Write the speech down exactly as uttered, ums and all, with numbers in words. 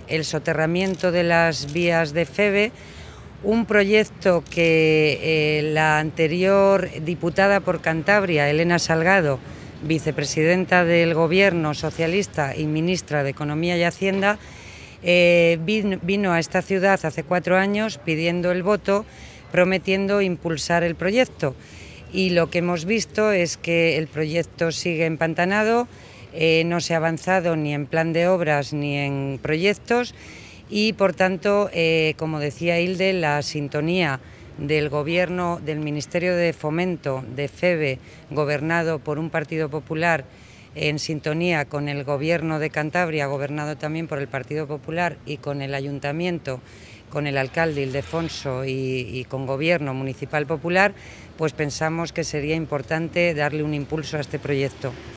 el soterramiento de las vías de Feve, un proyecto que eh, la anterior diputada por Cantabria, Elena Salgado, vicepresidenta del Gobierno socialista y ministra de Economía y Hacienda, eh, vino, vino a esta ciudad hace cuatro años pidiendo el voto, prometiendo impulsar el proyecto. Y lo que hemos visto es que el proyecto sigue empantanado, eh, no se ha avanzado ni en plan de obras ni en proyectos y, por tanto, eh, como decía Hilde, la sintonía del Gobierno, del Ministerio de Fomento de Feve, gobernado por un Partido Popular, en sintonía con el Gobierno de Cantabria, gobernado también por el Partido Popular, y con el Ayuntamiento, con el alcalde Ildefonso y, y con Gobierno Municipal Popular, pues pensamos que sería importante darle un impulso a este proyecto.